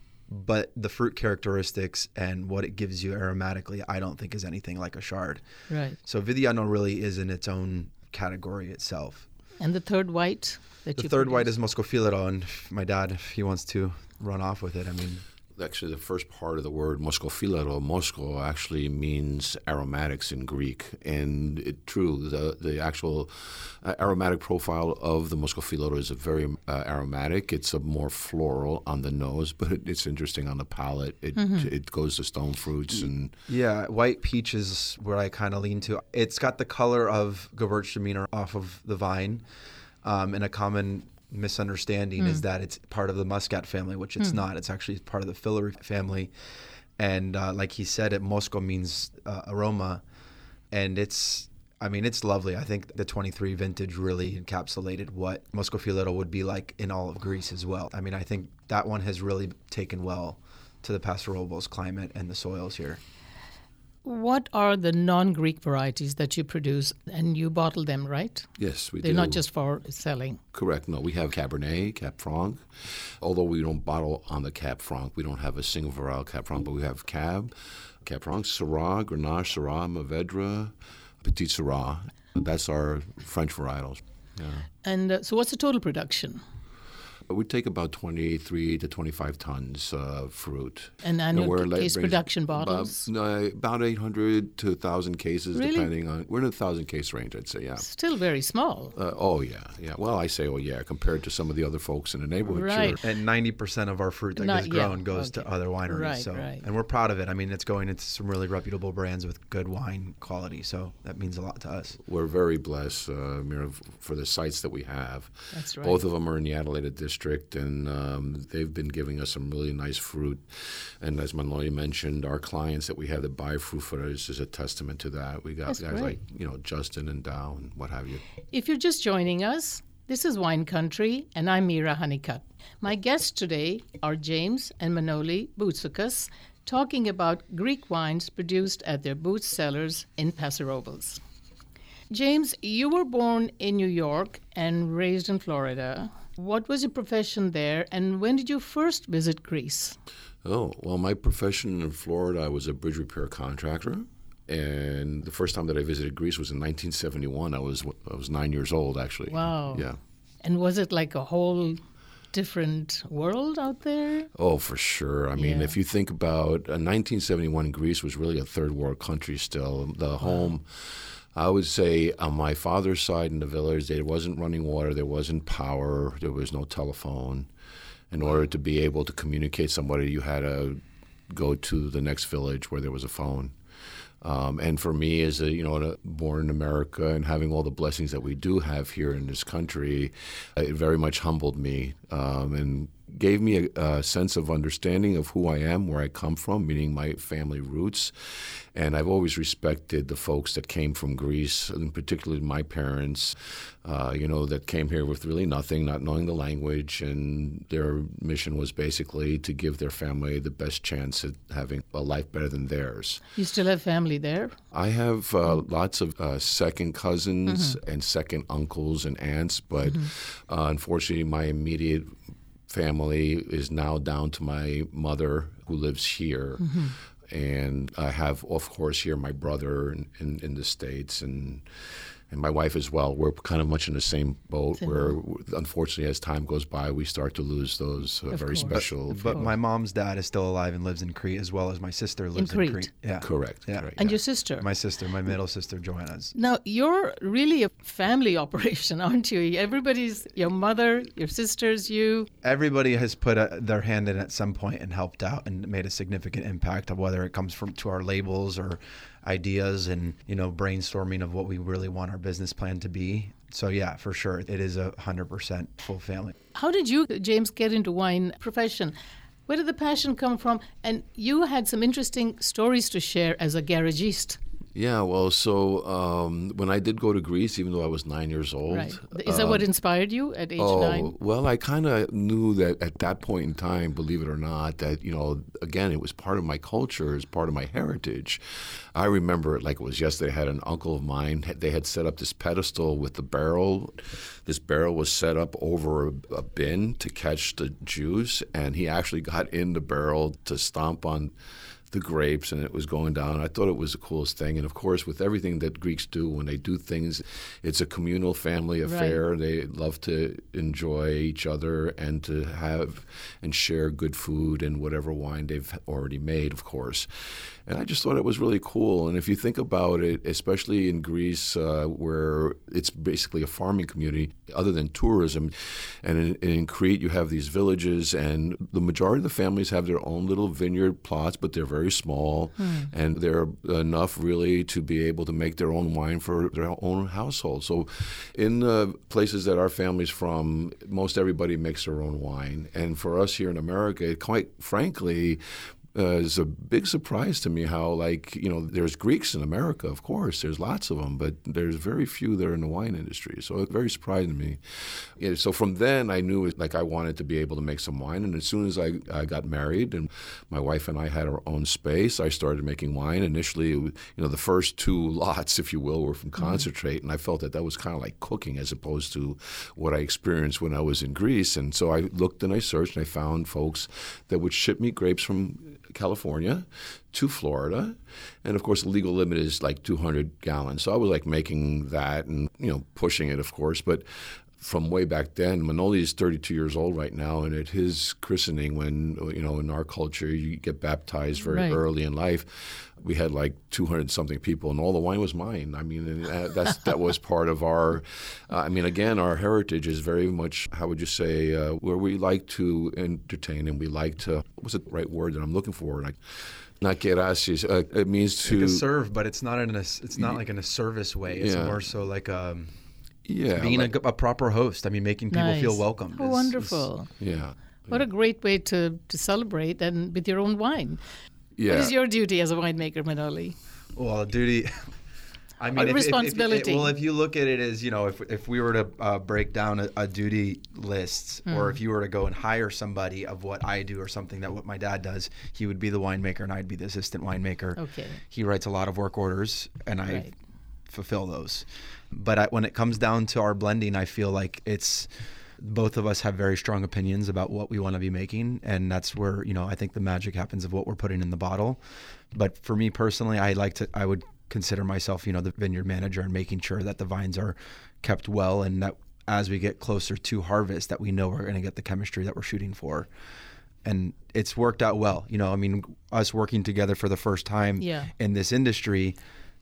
But the fruit characteristics and what it gives you aromatically, I don't think is anything like a Chard. Right. So Vidiano really is in its own category itself. And the third white that The you third white produce? is Moscofilero, and my dad, if he wants to run off with it, I mean. Actually, the first part of the word Moscofilero, Mosco, actually means aromatics in Greek. And the actual aromatic profile of the Moscofilero is a very aromatic. It's a more floral on the nose, but it's interesting on the palate. It goes to stone fruits. And Yeah, white peach is where I kind of lean to. It's got the color of Gewürztraminer off of the vine, and a common misunderstanding is that it's part of the Muscat family, which it's not. It's actually part of the Fillory family. And like he said, Mosco means aroma. And it's lovely. I think the 23 vintage really encapsulated what Moscofilero would be like in all of Greece as well. I mean, I think that one has really taken well to the Pastoropoulos climate and the soils here. What are the non-Greek varieties that you produce, and you bottle them, right? yes, we do. They're not just for selling. Correct. No, we have Cabernet, Cap Franc. Although we don't bottle on the Cap Franc, we don't have a single varietal Cap Franc, but we have Cap Franc, Syrah, Grenache, Syrah, Mourvedre, Petit Syrah. That's our French varietals. Yeah. And so what's the total production? We take about 23 to 25 tons of fruit. And annual case production bottles? About 800 to 1,000 cases, Really? depending on. We're in the 1,000 case range, I'd say, yeah. Still very small. Oh, yeah. Well, I say, compared to some of the other folks in the neighborhood, Right. sure. And 90% of our fruit that gets grown goes to other wineries. Right, so, right. And we're proud of it. I mean, it's going into some really reputable brands with good wine quality. So that means a lot to us. We're very blessed, Mira, for the sites that we have. That's right. Both of them are in the Adelaide district, and they've been giving us some really nice fruit. And as Manoli mentioned, our clients that we have that buy fruit for us is a testament to that. We got That's guys great. like Justin and Dow and what have you. If you're just joining us, this is Wine Country, and I'm Mira Honeycutt. My guests today are James and Manoli Boutsoukas, talking about Greek wines produced at their Boots cellars in Paso Robles. James, you were born in New York and raised in Florida. What was your profession there, and when did you first visit Greece? Oh, well, my profession in Florida, I was a bridge repair contractor. And the first time that I visited Greece was in 1971. I was 9 years old, actually. Wow. Yeah. And was it like a whole different world out there? Oh, for sure. I mean, Yeah. if you think about 1971, Greece was really a third world country still. The home, I would say, on my father's side in the village, there wasn't running water, there wasn't power, there was no telephone. In order to be able to communicate somebody, you had to go to the next village where there was a phone. And for me, as born in America and having all the blessings that we do have here in this country, it very much humbled me and gave me a sense of understanding of who I am, where I come from, meaning my family roots. And I've always respected the folks that came from Greece, and particularly my parents, that came here with really nothing, not knowing the language, and their mission was basically to give their family the best chance at having a life better than theirs. You still have family there? I have lots of second cousins and second uncles and aunts, but unfortunately my immediate family is now down to my mother, who lives here. And I have, of course, here my brother in the States and my wife as well. We're kind of much in the same boat where, unfortunately, as time goes by, we start to lose those very special. But my mom's dad is still alive and lives in Crete, as well as my sister lives in Crete. Yeah. Correct. Yeah. Correct, And your sister? My sister, my middle sister, Joanna's. Now, you're really a family operation, aren't you? Everybody's, your mother, your sisters, you. Everybody has put their hand in at some point and helped out and made a significant impact, of whether it comes to our labels or ideas and, brainstorming of what we really want our business plan to be. So yeah, for sure, it is 100% full family. How did you, James, get into wine profession? Where did the passion come from? And you had some interesting stories to share as a garagiste. Yeah, well, so when I did go to Greece, even though I was 9 years old. Right. Is that what inspired you at age 9? Well, I kind of knew that at that point in time, believe it or not, that, again, it was part of my culture, it's part of my heritage. I remember it like it was yesterday. I had an uncle of mine, they had set up this pedestal with the barrel. This barrel was set up over a bin to catch the juice, and he actually got in the barrel to stomp on the grapes, and it was going down. I thought it was the coolest thing. And of course, with everything that Greeks do, when they do things, it's a communal family affair. Right. They love to enjoy each other and to have and share good food and whatever wine they've already made, of course. And I just thought it was really cool. And if you think about it, especially in Greece, where it's basically a farming community, other than tourism, and in Crete, you have these villages, and the majority of the families have their own little vineyard plots, but they're very small, and they're enough really to be able to make their own wine for their own household. So in the places that our family's from, most everybody makes their own wine. And for us here in America, quite frankly, it's a big surprise to me how, there's Greeks in America, of course. There's lots of them, but there's very few that are in the wine industry. So it's very surprising to me. Yeah, so from then, I knew I wanted to be able to make some wine. And as soon as I got married and my wife and I had our own space, I started making wine. Initially, the first 2 lots, if you will, were from concentrate. And I felt that was kind of like cooking as opposed to what I experienced when I was in Greece. And so I looked and I searched and I found folks that would ship me grapes from California to Florida, and of course the legal limit is like 200 gallons. So I was making that and pushing it, of course. But from way back then, Manoli is 32 years old right now, and at his christening, when in our culture you get baptized very early in life, we had 200 something people, and all the wine was mine. I mean, that was part of our. Again, our heritage is very much, how would you say, where we like to entertain and we like to. What's the right word that I'm looking for? Not kerasis. It means to serve, but it's not like in a service way. It's more so like being a proper host. Making people feel welcome. Oh, wonderful! What a great way to celebrate, and with your own wine. Yeah. What is your duty as a winemaker, Manoli? Well, duty. Responsibility. If you look at it as, if we were to break down a duty list, or if you were to go and hire somebody of what I do or something that what my dad does, he would be the winemaker and I'd be the assistant winemaker. Okay. He writes a lot of work orders and I fulfill those. But when it comes down to our blending, I feel like both of us have very strong opinions about what we want to be making, and that's where I think the magic happens of what we're putting in the bottle. But for me personally, I would consider myself the vineyard manager and making sure that the vines are kept well, and that as we get closer to harvest, that we know we're going to get the chemistry that we're shooting for. And it's worked out well. Us working together for the first time in this industry,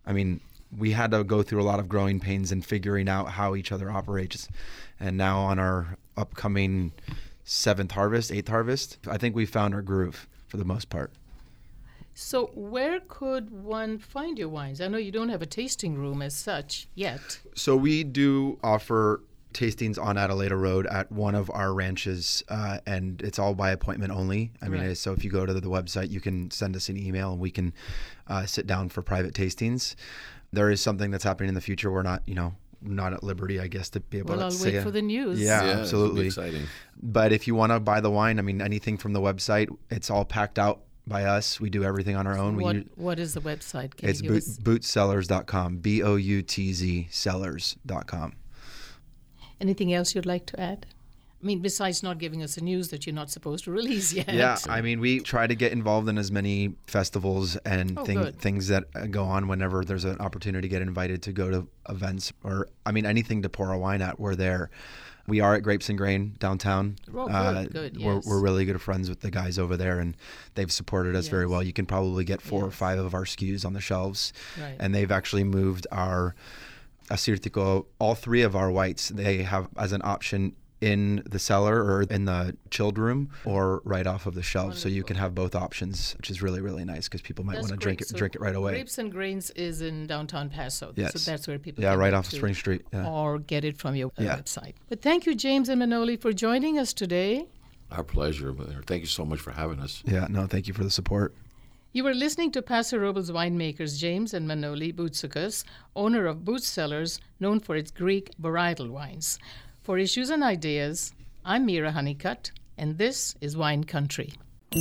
we had to go through a lot of growing pains and figuring out how each other operates. And now on our upcoming 7th harvest, 8th harvest. I think we found our groove for the most part. So where could one find your wines? I know you don't have a tasting room as such yet. So we do offer tastings on Adelaida Road at one of our ranches, and it's all by appointment only. I mean, so if you go to the website, you can send us an email and we can sit down for private tastings. There is something that's happening in the future. We're not, not at liberty, I guess, to be able to say. Well, I'll wait for the news. Yeah, Yeah, absolutely. it'll be exciting. But if you want to buy the wine, I mean, anything from the website, it's all packed out by us. We do everything on our own. What is the website? Can It's you give us- bootzcellars.com, BOUTZ sellers.com. Anything else you'd like to add? I mean, besides not giving us the news that you're not supposed to release yet. Yeah, I mean, we try to get involved in as many festivals and good. things that go on whenever there's an opportunity to get invited to go to events or, anything to pour a wine at, we're there. We are at Grapes and Grain downtown. Oh, good, yes. We're really good friends with the guys over there, and they've supported us very well. You can probably get 4 or 5 of our SKUs on the shelves. Right. And they've actually moved our Assyrtiko, all 3 of our whites, they have as an option in the cellar or in the chilled room or right off of the shelves. So you can have both options, which is really, really nice because people might That's want to great. drink it right away. Grapes and Grains is in downtown Paso. Yes. So that's where people Yeah, can right go off of to, Spring Street. Yeah. or get it from your Yeah. website. But thank you, James and Manoli, for joining us today. Our pleasure. Thank you so much for having us. Yeah, no, thank you for the support. You were listening to Paso Robles winemakers James and Manoli Boutsoukas, owner of Boots Cellars, known for its Greek varietal wines. For Issues and Ideas, I'm Mira Honeycutt, and this is Wine Country.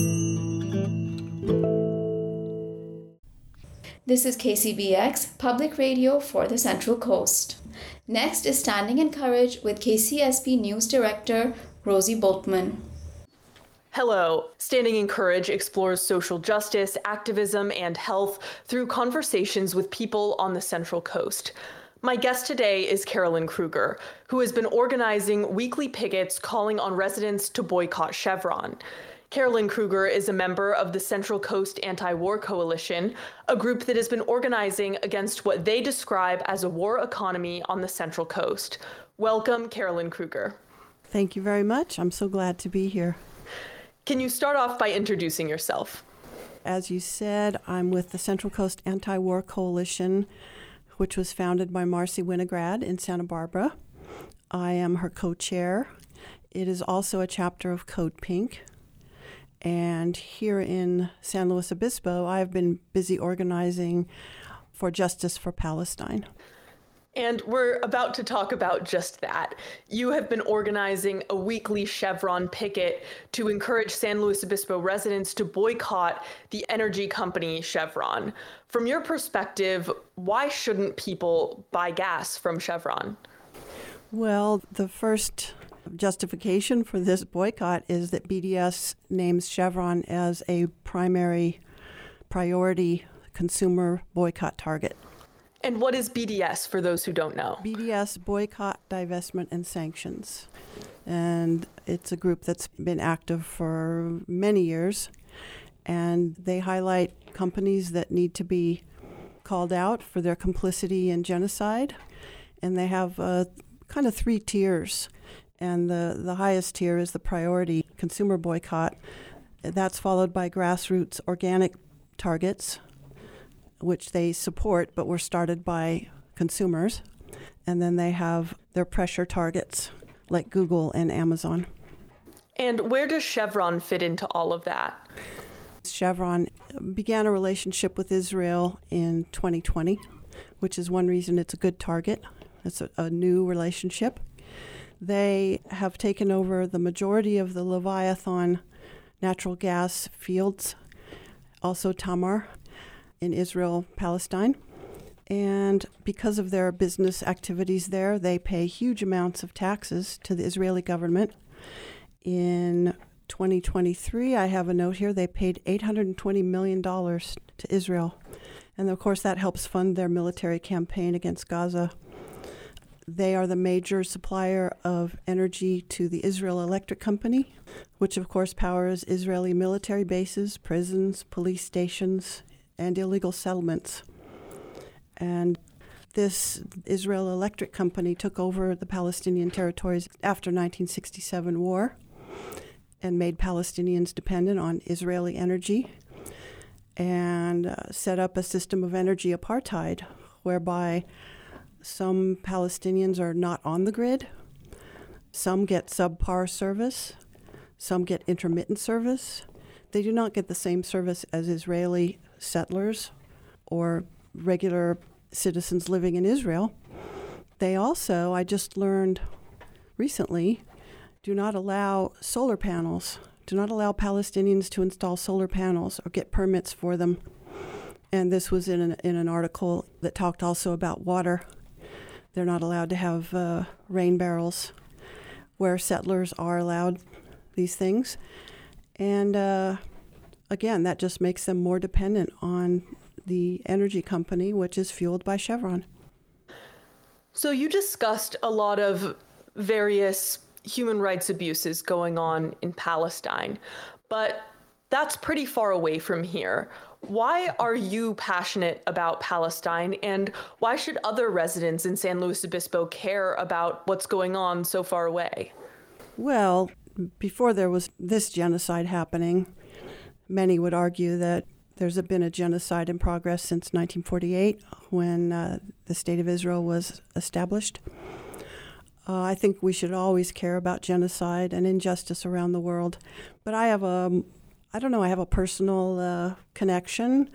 This is KCBX, Public Radio for the Central Coast. Next is Standing in Courage with KCSB News Director Rosie Boltman. Hello. Standing in Courage explores social justice, activism, and health through conversations with people on the Central Coast. My guest today is Carolyn Kruger, who has been organizing weekly pickets calling on residents to boycott Chevron. Carolyn Kruger is a member of the Central Coast Anti-War Coalition, a group that has been organizing against what they describe as a war economy on the Central Coast. Welcome, Carolyn Kruger. Thank you very much. I'm so glad to be here. Can you start off by introducing yourself? As you said, I'm with the Central Coast Anti-War Coalition, which was founded by Marcy Winograd in Santa Barbara. I am her co-chair. It is also a chapter of Code Pink. And here in San Luis Obispo, I've been busy organizing for justice for Palestine. And we're about to talk about just that. You have been organizing a weekly Chevron picket to encourage San Luis Obispo residents to boycott the energy company Chevron. From your perspective, why shouldn't people buy gas from Chevron? Well, the first justification for this boycott is that BDS names Chevron as a primary priority consumer boycott target. And what is BDS for those who don't know? BDS, Boycott, Divestment, and Sanctions. And it's a group that's been active for many years. And they highlight companies that need to be called out for their complicity in genocide. And they have kind of 3 tiers. And the highest tier is the priority consumer boycott. That's followed by grassroots organic targets, which they support, but were started by consumers. And then they have their pressure targets, like Google and Amazon. And where does Chevron fit into all of that? Chevron began a relationship with Israel in 2020, which is one reason it's a good target. It's a new relationship. They have taken over the majority of the Leviathan natural gas fields, also Tamar, in Israel, Palestine. And because of their business activities there, they pay huge amounts of taxes to the Israeli government. In 2023, I have a note here, they paid $820 million to Israel. And of course, that helps fund their military campaign against Gaza. They are the major supplier of energy to the Israel Electric Company, which of course powers Israeli military bases, prisons, police stations, and illegal settlements. And this Israel Electric Company took over the Palestinian territories after 1967 war. and made Palestinians dependent on Israeli energy, and set up a system of energy apartheid whereby some Palestinians are not on the grid, some get subpar service, some get intermittent service. They do not get the same service as Israeli settlers or regular citizens living in Israel. They also, I just learned recently, do not allow solar panels, do not allow Palestinians to install solar panels or get permits for them. And this was in an article that talked also about water. They're not allowed to have rain barrels where settlers are allowed these things. And again, that just makes them more dependent on the energy company, which is fueled by Chevron. So you discussed a lot of various human rights abuses going on in Palestine, but that's pretty far away from here. Why are you passionate about Palestine, and why should other residents in San Luis Obispo care about what's going on so far away? Well, before there was this genocide happening, many would argue that there's been a genocide in progress since 1948 when the State of Israel was established. I think we should always care about genocide and injustice around the world. But I have a personal connection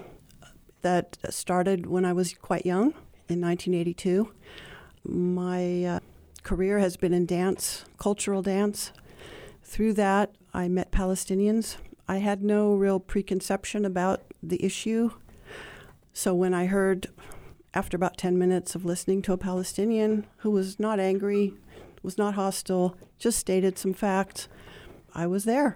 that started when I was quite young, in 1982. My career has been in dance, cultural dance. Through that, I met Palestinians. I had no real preconception about the issue. So when I heard, after about 10 minutes of listening to a Palestinian who was not angry, was not hostile, just stated some facts, I was there.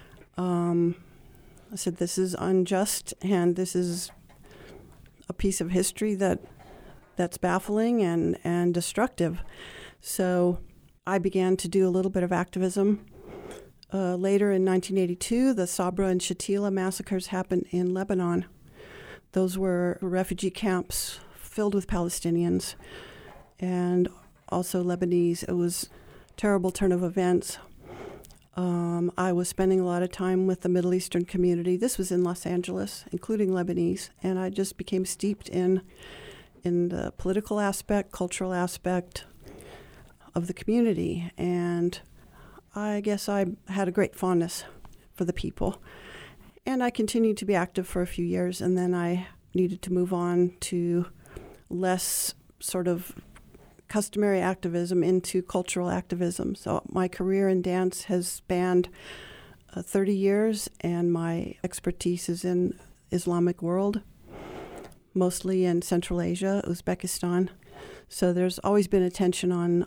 I said, this is unjust, and this is a piece of history that's baffling and destructive. So I began to do a little bit of activism. Later in 1982, the Sabra and Shatila massacres happened in Lebanon. Those were refugee camps filled with Palestinians and also Lebanese. It was a terrible turn of events. I was spending a lot of time with the Middle Eastern community. This was in Los Angeles, including Lebanese, and I just became steeped in the political aspect, cultural aspect of the community, and I guess I had a great fondness for the people. And I continued to be active for a few years, and then I needed to move on to less sort of customary activism into cultural activism. So my career in dance has spanned 30 years, and my expertise is in Islamic world, mostly in Central Asia, Uzbekistan. So there's always been attention on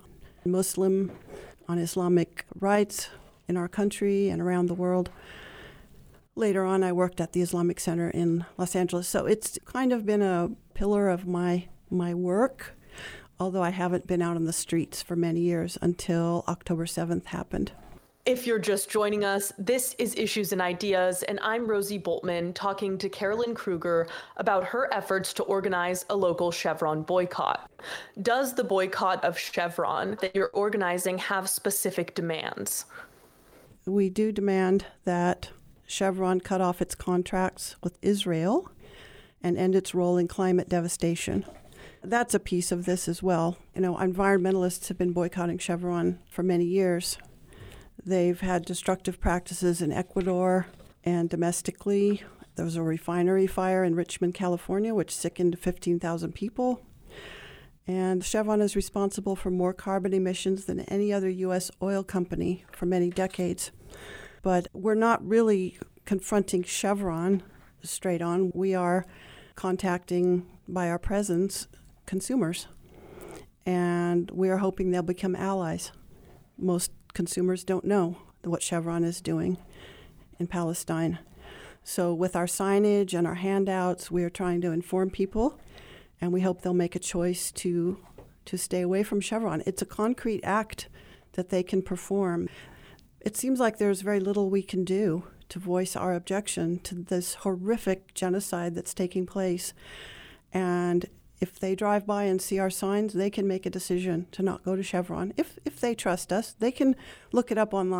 Islamic rights in our country and around the world. Later on, I worked at the Islamic Center in Los Angeles. So it's kind of been a pillar of my work, although I haven't been out on the streets for many years until October 7th happened. If you're just joining us, this is Issues and Ideas, and I'm Rosie Boltman talking to Carolyn Kruger about her efforts to organize a local Chevron boycott. Does the boycott of Chevron that you're organizing have specific demands? We do demand that Chevron cut off its contracts with Israel and end its role in climate devastation. That's a piece of this as well. Environmentalists have been boycotting Chevron for many years. They've had destructive practices in Ecuador and domestically. There was a refinery fire in Richmond, California, which sickened 15,000 people. And Chevron is responsible for more carbon emissions than any other U.S. oil company for many decades. But we're not really confronting Chevron straight on. We are contacting, by our presence, consumers. And we are hoping they'll become allies. Most consumers don't know what Chevron is doing in Palestine. So with our signage and our handouts, we are trying to inform people, and we hope they'll make a choice to stay away from Chevron. It's a concrete act that they can perform. It seems like there's very little we can do to voice our objection to this horrific genocide that's taking place. And if they drive by and see our signs, they can make a decision to not go to Chevron. If they trust us, they can look it up online.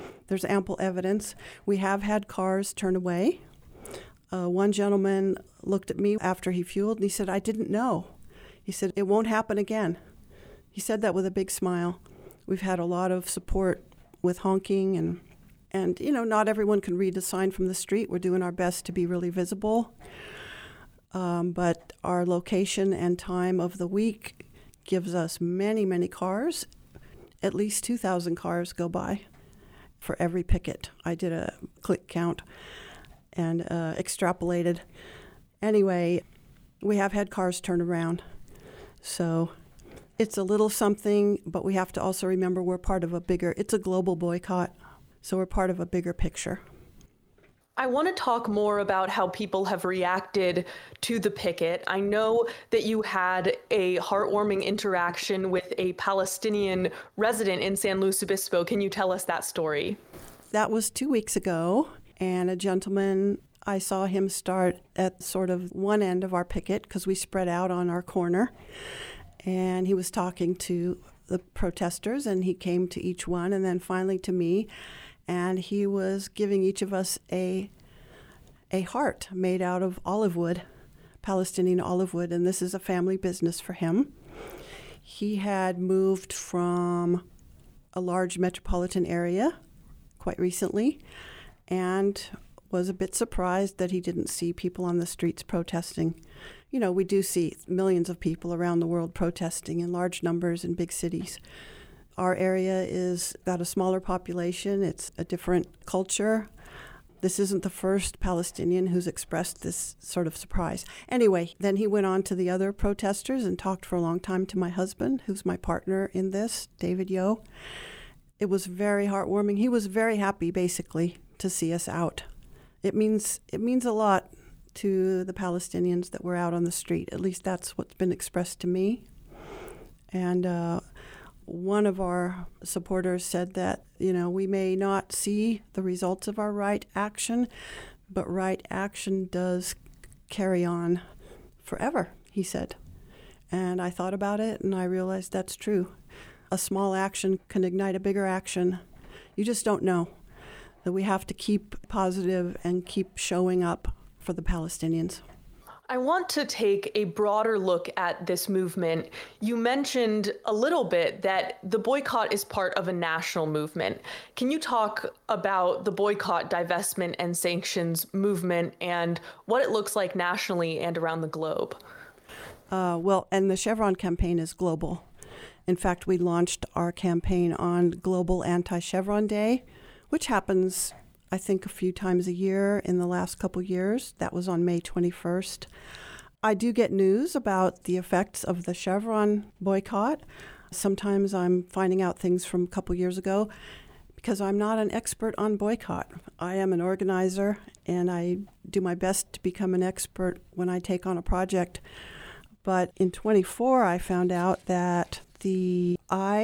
There's ample evidence. We have had cars turn away. One gentleman looked at me after he fueled and he said, "I didn't know." He said, "It won't happen again." He said that with a big smile. We've had a lot of support with honking and not everyone can read the sign from the street. We're doing our best to be really visible. But our location and time of the week gives us many, many cars. At least 2,000 cars go by for every picket. I did a click count and extrapolated. Anyway, we have had cars turn around. So it's a little something, but we have to also remember we're part of it's a global boycott. So we're part of a bigger picture. I want to talk more about how people have reacted to the picket. I know that you had a heartwarming interaction with a Palestinian resident in San Luis Obispo. Can you tell us that story? That was 2 weeks ago, and a gentleman, I saw him start at sort of one end of our picket because we spread out on our corner, and he was talking to the protesters, and he came to each one and then finally to me. And he was giving each of us a heart made out of olive wood, Palestinian olive wood, and this is a family business for him. He had moved from a large metropolitan area quite recently and was a bit surprised that he didn't see people on the streets protesting. We do see millions of people around the world protesting in large numbers in big cities. Our area is got a smaller population. It's a different culture. This isn't the first Palestinian who's expressed this sort of surprise. Anyway, then he went on to the other protesters and talked for a long time to my husband, who's my partner in this, David Yo. It was very heartwarming. He was very happy, basically, to see us out. It means a lot to the Palestinians that we're out on the street. At least that's what's been expressed to me. And one of our supporters said that, we may not see the results of our right action, but right action does carry on forever, he said. And I thought about it, and I realized that's true. A small action can ignite a bigger action. You just don't know. That we have to keep positive and keep showing up for the Palestinians. I want to take a broader look at this movement. You mentioned a little bit that the boycott is part of a national movement. Can you talk about the boycott, divestment, and sanctions movement and what it looks like nationally and around the globe? And the Chevron campaign is global. In fact, we launched our campaign on Global Anti-Chevron Day, which happens, I think, a few times a year in the last couple years. That was on May 21st. I do get news about the effects of the Chevron boycott. Sometimes I'm finding out things from a couple years ago because I'm not an expert on boycott. I am an organizer, and I do my best to become an expert when I take on a project. But in 24, I found out that the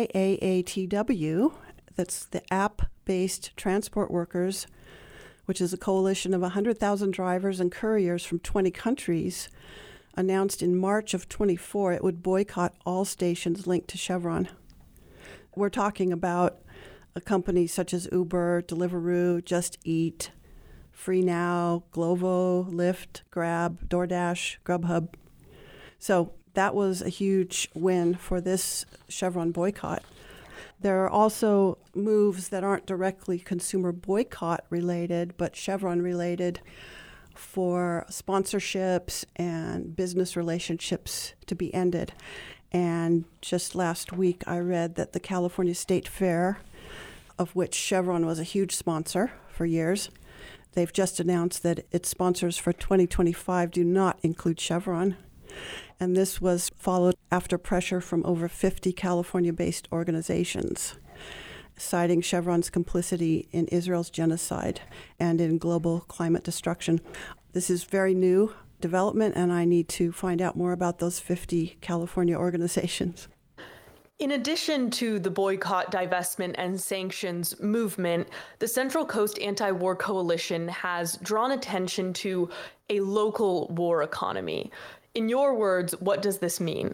IAATW, that's the app-based transport workers, which is a coalition of 100,000 drivers and couriers from 20 countries, announced in March of 24 it would boycott all stations linked to Chevron. We're talking about companies such as Uber, Deliveroo, Just Eat, FreeNow, Glovo, Lyft, Grab, DoorDash, Grubhub. So that was a huge win for this Chevron boycott. There are also moves that aren't directly consumer boycott related, but Chevron related, for sponsorships and business relationships to be ended. And just last week, I read that the California State Fair, of which Chevron was a huge sponsor for years, they've just announced that its sponsors for 2025 do not include Chevron. And this was followed after pressure from over 50 California-based organizations, citing Chevron's complicity in Israel's genocide and in global climate destruction. This is very new development, and I need to find out more about those 50 California organizations. In addition to the boycott, divestment, and sanctions movement, the Central Coast Anti-War Coalition has drawn attention to a local war economy. In your words, what does this mean?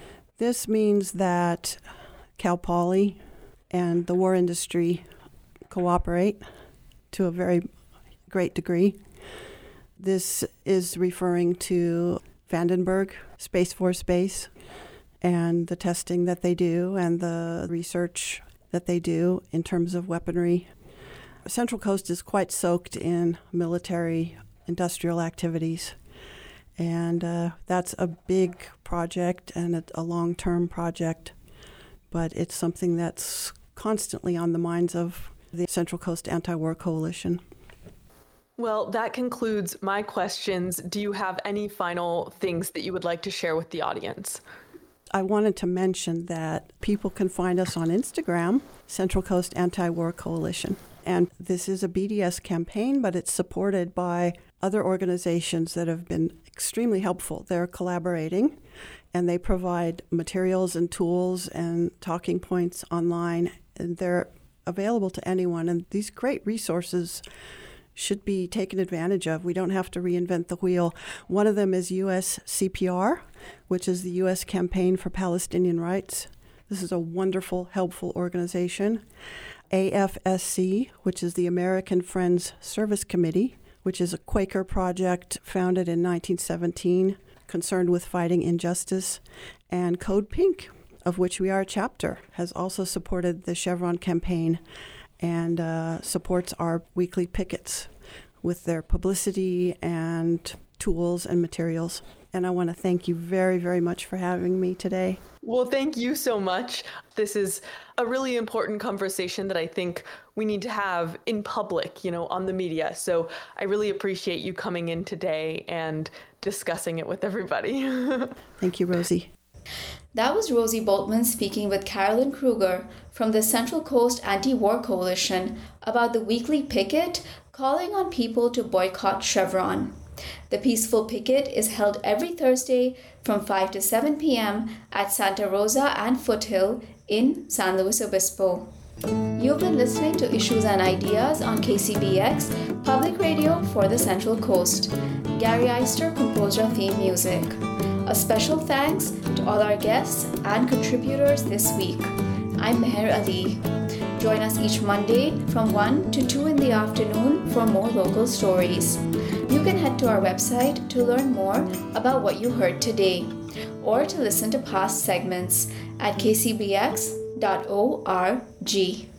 This means that Cal Poly and the war industry cooperate to a very great degree. This is referring to Vandenberg Space Force Base and the testing that they do and the research that they do in terms of weaponry. Central Coast is quite soaked in military industrial activities, and that's a big project and a long-term project, but it's something that's constantly on the minds of the Central Coast Anti-War Coalition. Well, that concludes my questions. Do you have any final things that you would like to share with the audience? I wanted to mention that people can find us on Instagram, Central Coast Anti-War Coalition. And this is a BDS campaign, but it's supported by other organizations that have been extremely helpful. They're collaborating, and they provide materials and tools and talking points online, and they're available to anyone. And these great resources should be taken advantage of. We don't have to reinvent the wheel. One of them is USCPR, which is the U.S. Campaign for Palestinian Rights. This is a wonderful, helpful organization. AFSC, which is the American Friends Service Committee, which is a Quaker project founded in 1917, concerned with fighting injustice. And Code Pink, of which we are a chapter, has also supported the Chevron campaign and supports our weekly pickets with their publicity and tools and materials. And I want to thank you very, very much for having me today. Well, thank you so much. This is a really important conversation that I think we need to have in public, on the media. So I really appreciate you coming in today and discussing it with everybody. Thank you, Rosie. That was Rosie Boltman speaking with Carolyn Kruger from the Central Coast Anti-War Coalition about the weekly picket calling on people to boycott Chevron. The peaceful picket is held every Thursday from 5 to 7 p.m. at Santa Rosa and Foothill in San Luis Obispo. You've been listening to Issues and Ideas on KCBX, public radio for the Central Coast. Gary Eister composed our theme music. A special thanks to all our guests and contributors this week. I'm Meher Ali. Join us each Monday from 1 to 2 in the afternoon for more local stories. You can head to our website to learn more about what you heard today, or to listen to past segments at kcbx.org.